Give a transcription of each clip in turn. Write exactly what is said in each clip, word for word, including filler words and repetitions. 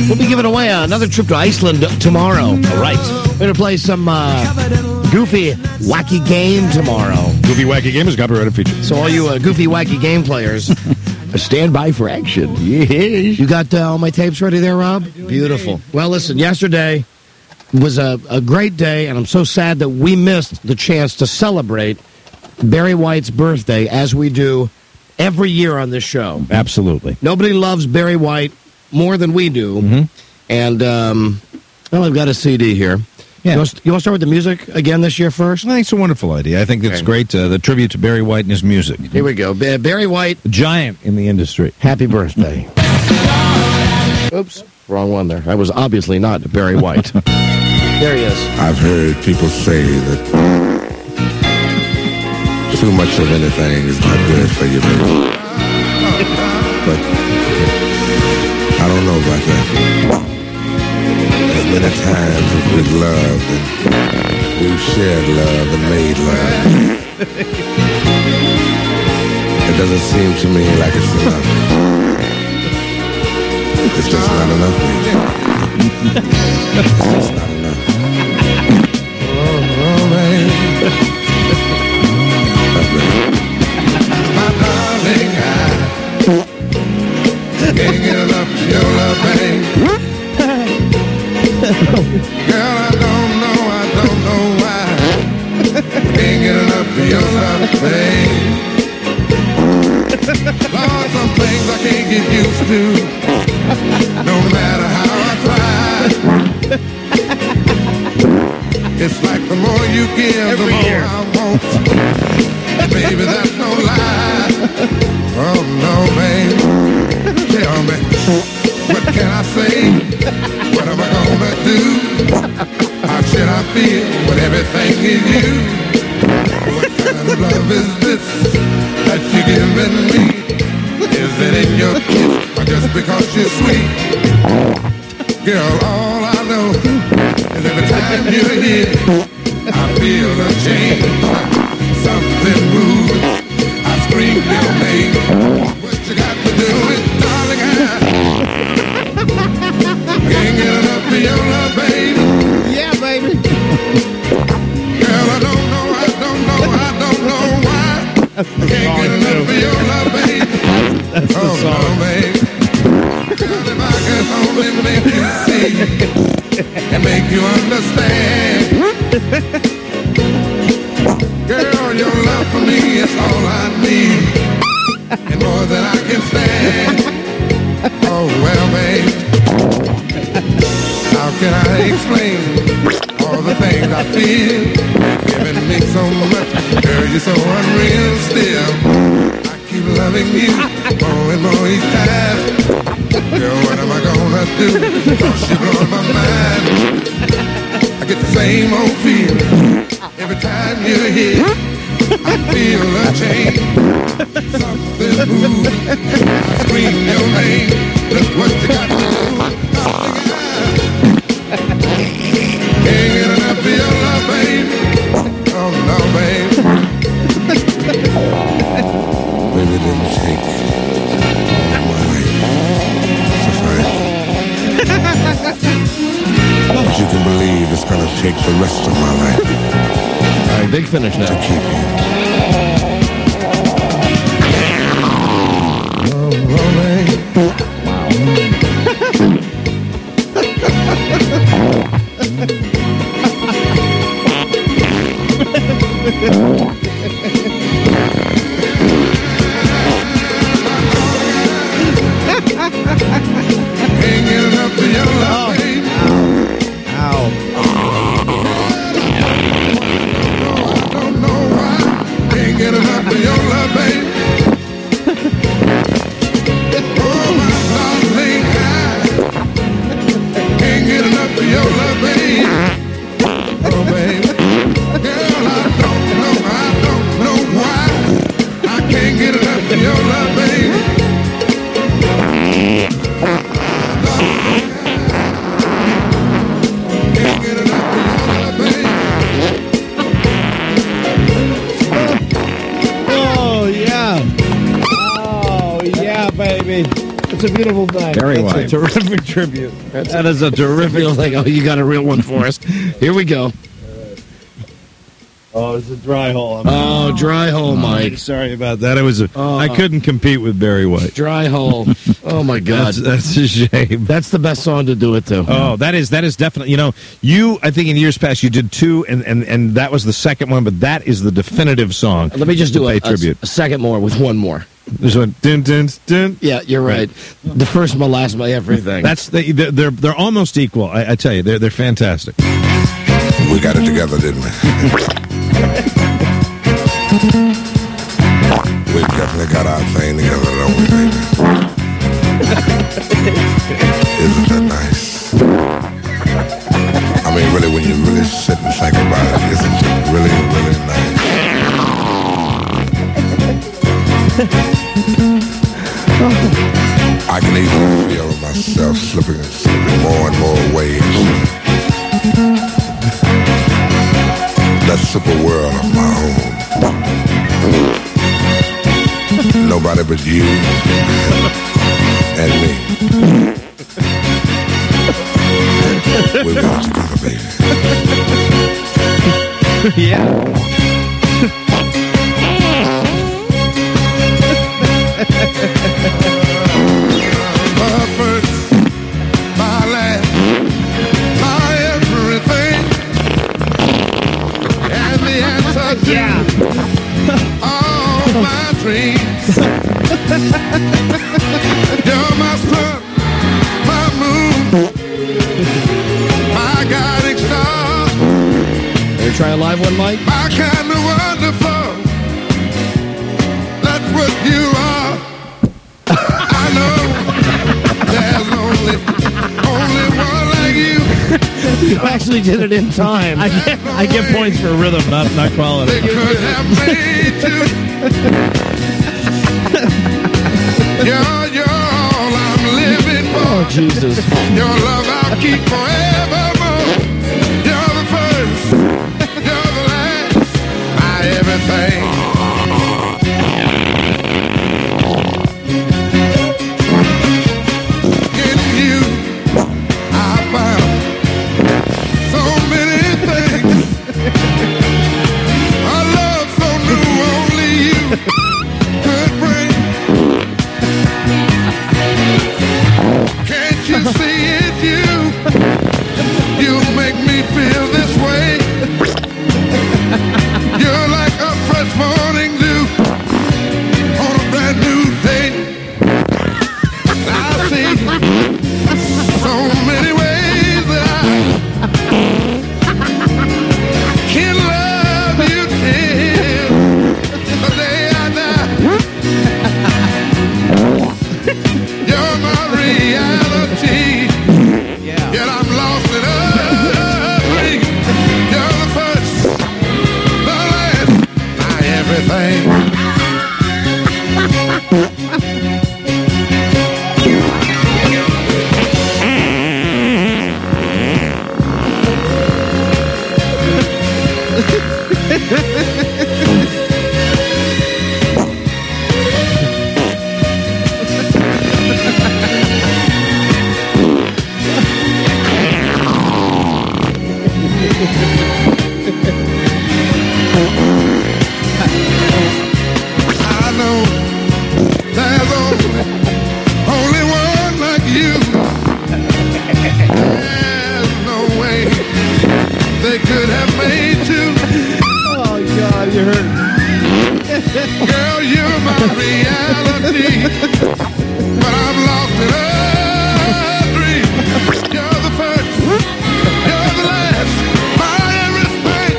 We'll be giving away another trip to Iceland tomorrow. All right. We're going to play some uh, goofy, wacky game tomorrow. Goofy, wacky game is copyrighted feature. So all you uh, goofy, wacky game players, stand by for action. Yes. You got uh, all my tapes ready there, Rob? Beautiful. Well, listen, yesterday was a, a great day, and I'm so sad that we missed the chance to celebrate Barry White's birthday, as we do every year on this show. Absolutely. Nobody loves Barry White more than we do. Mm-hmm. And, um, well, I've got a C D here. Yeah. You want to start with the music again this year first? I think it's a wonderful idea. I think it's Okay. great, uh, the tribute to Barry White and his music. Here we go. Ba- Barry White, A giant in the industry. happy birthday. Oops, wrong one there. I was obviously not Barry White. There he is. I've heard people say that too much of anything is not good for you, baby. But I don't know about that. As many times as we've loved and we've shared love and made love, it doesn't seem to me like it's enough. It's just not enough, baby. It's just not enough. Oh, oh, baby. My darling, I can't get enough of your love, babe. Girl, I don't know, I don't know why. Can't get enough of your love, babe. Lord, some things I can't get used to, no matter how I try. It's like the more you give, Every the more year. I want. Baby, that's no lie. Oh, no, babe. Tell me, what can I say? What am I gonna do? How should I feel when everything is you? What kind of love is this that you're giving me? Is it in your kiss or just because you're sweet? Girl, all I know is every time you're here, I feel a change. Something moves, I scream your name. What you got to do is, darling, I can't get enough of your love, baby. Yeah, baby. Girl, I don't know, I don't know, I don't know why. I can't get enough of your love, baby. That's the Oh, song. no, baby. Girl, if I could only make you see and make you understand. Girl, your love for me is all I need, and more than I can stand. Oh, well, babe, how can I explain all the things I feel? You're giving me so much, girl, you're so unreal still. I keep loving you more and more each time. Girl, what am I gonna do? Cause you're blowing my mind. I get the same old feeling every time you're here. I feel a change. Something moves. I scream your name. Look what you got to do. Can't get enough of your love, babe. Oh no, babe. Baby, it didn't take all my life to find you. But you can believe it's gonna take the rest of my life All right, big finish to now. keep you. Oh, oh, babe. Can't get enough of your love, babe. Ow. I don't know why. Can't get enough of your love, babe. Oh, my beautiful thing. Barry That's White. a terrific tribute. That's That is a terrific. feel like, oh, you got a real one for us. Here we go. Oh, it's a dry hole. I'm Oh, dry hole, Mike. sorry about that. It was. A, Oh. I couldn't compete with Barry White. Dry hole. Oh my God. That's, that's a shame. That's the best song to do it to. Oh, that is that is definitely. You know, you. I think in years past you did two, and and and that was the second one, but that is the definitive song. Let me just to do pay a, a, tribute. a second more with one more. There's one. Dun, dun, dun. Yeah, you're right. The first, my last, my everything. That's the, they're they're they're almost equal. I, I tell you, they're they're fantastic. We got it together, didn't we? We definitely got our thing together, don't we, baby? Isn't that nice? I mean, really, when you really sit and think about it, isn't it really, really nice? I can easily feel myself slipping, slipping more and more away into that super world of my own. Nobody but you and me. We've got it together, baby. Yeah. My first, my last, my everything, and the answer to all my dreams. You're my sun, my moon, my guiding star, Are you trying a live one, Mike? my kind of wonderful. That's what you are. I know there's only, only one like you. You actually did it in time. I get, I get points for rhythm, not not They quality. could have made you. You're, you're all I'm living Oh, for. Jesus. Your love I'll keep forevermore. You're the first, you're the last, my everything. In you, I found so many things. A love so new, only you could bring. Can't you see it's you? You make me feel this way. You're like a fresh morning dew on a brand new day. I see so many ways that I can love you till the day I die. You're my reality. Yet I'm lost in a dream. You're the first, the last, my everything. I know there's only, only one like you. There's no way they could have made two. Oh, God, you hurt. Girl, you're my reality, but I'm lost in a dream. You're the first, you're the last, my everything.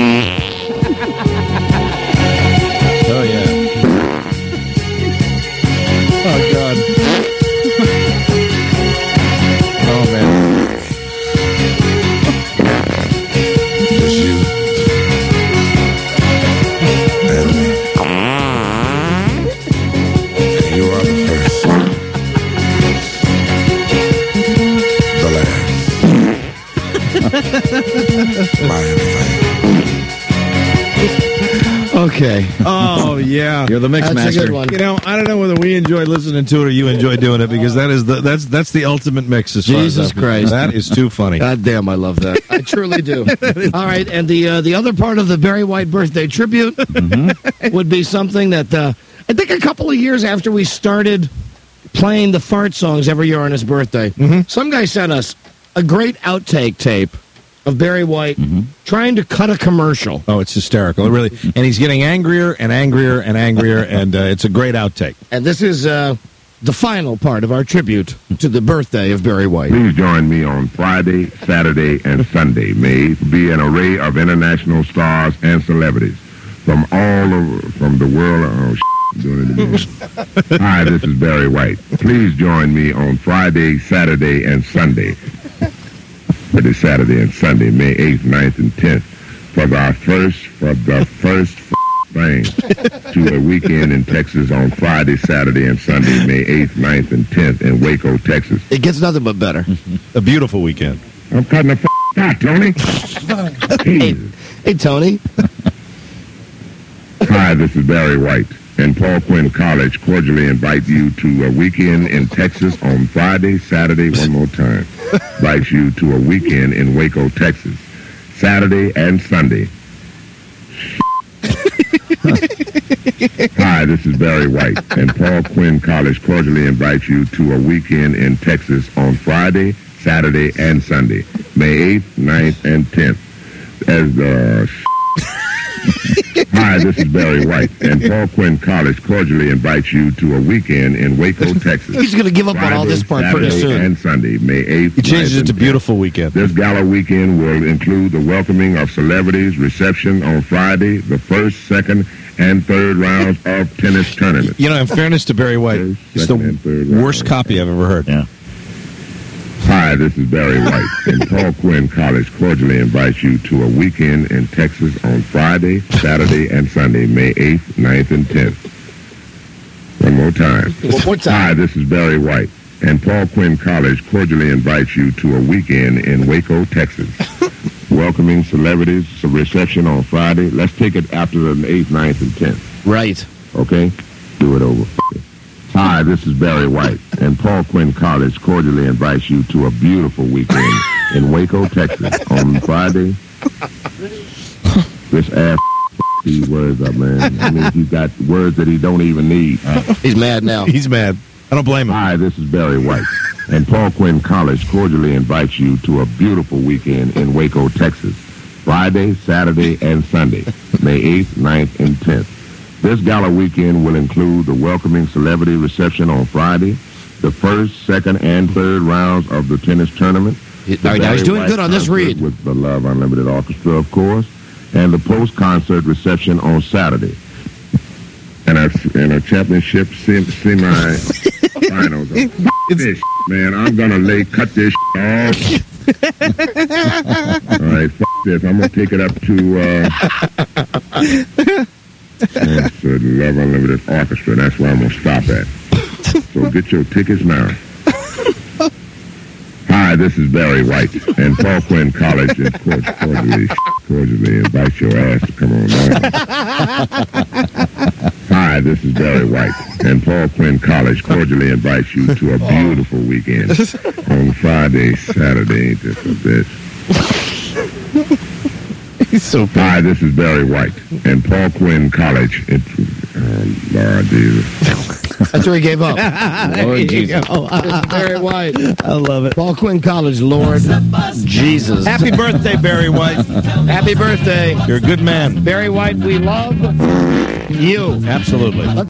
Oh yeah. Oh God. Oh man. Just you and me. And you are the first, the last, my everything. Oh, Okay. Oh, yeah. You're the mix That's master. a good one. You know, I don't know whether we enjoy listening to it or you enjoy doing it because that is the that's that's the ultimate mix. As far as Jesus I'm- Christ. that is too funny. God damn, I love that. I truly do. All right, and the uh, the other part of the Barry White birthday tribute would be something that uh, I think a couple of years after we started playing the fart songs every year on his birthday, some guy sent us a great outtake tape of Barry White trying to cut a commercial. Oh, it's hysterical. It really, and he's getting angrier and angrier and angrier, and uh, it's a great outtake. And this is uh, the final part of our tribute to the birthday of Barry White. Please join me on Friday, Saturday, and Sunday. May it be an array of international stars and celebrities from all over, from the world. Oh, shit, I'm doing it again. Hi, this is Barry White. Please join me on Friday, Saturday, and Sunday. Friday, Saturday, and Sunday, May eighth, ninth, and tenth, for our first, for the first thing to a weekend in Texas on Friday, Saturday, and Sunday, May eighth, ninth, and tenth in Waco, Texas. It gets nothing but better. A beautiful weekend. I'm cutting the f*** out, Tony. Hey, hey, Tony. Hi, this is Barry White, and Paul Quinn College cordially invite you to a weekend in Texas on Friday, Saturday, one more time. Invite you to a weekend in Waco, Texas, Saturday and Sunday. Hi, this is Barry White, and Paul Quinn College cordially invite you to a weekend in Texas on Friday, Saturday, and Sunday, May eighth, ninth, and tenth. As the Hi, this is Barry White, and Paul Quinn College cordially invites you to a weekend in Waco, Texas. He's going to give up on all this part pretty Saturday soon. and Sunday, May eighth. He changes ninth, it to and beautiful weekend. this gala weekend will include the welcoming of celebrities, reception on Friday, the first, second, and third rounds of tennis tournaments. You know, in fairness to Barry White, it's Second and third the round. worst copy I've ever heard. Yeah. Hi, this is Barry White, and Paul Quinn College cordially invites you to a weekend in Texas on Friday, Saturday, and Sunday, May eighth, ninth, and tenth. One more time. One more time. Hi, this is Barry White, and Paul Quinn College cordially invites you to a weekend in Waco, Texas. Welcoming celebrities, a reception on Friday. Let's take it after the eighth, ninth, and tenth. Right. Okay? Do it over. Hi, this is Barry White, and Paul Quinn College cordially invites you to a beautiful weekend in Waco, Texas on Friday. This ass these words up, man. I mean, he's got words that he don't even need. He's mad now. He's mad. I don't blame him. Hi, this is Barry White, and Paul Quinn College cordially invites you to a beautiful weekend in Waco, Texas, Friday, Saturday, and Sunday, May eighth, ninth, and tenth. This gala weekend will include the welcoming celebrity reception on Friday, the first, second, and third rounds of the tennis tournament. All right, now he's doing good on this read. With the Love Unlimited Orchestra, of course, and the post-concert reception on Saturday. And a, and a championship sem- semi-finals. This, man, I'm going to lay, cut this off. All right, f*** this. I'm going to take it up to... Uh, It's the Love Unlimited Orchestra. That's where I'm going to stop at. So get your tickets now. Hi, this is Barry White, and Paul Quinn College is cordially, cordially invite your ass to come on down. Hi, this is Barry White, and Paul Quinn College cordially invites you to a beautiful weekend on Friday, Saturday, just a bit. He's so bad. Hi, this is Barry White, and Paul Quinn College. It, oh, Lord Jesus. That's where he gave up. Lord Jesus. Barry White. I love it. Paul Quinn College, Lord Jesus. Happy birthday, Barry White. Happy birthday. You're a good man. Barry White, we love you. Absolutely.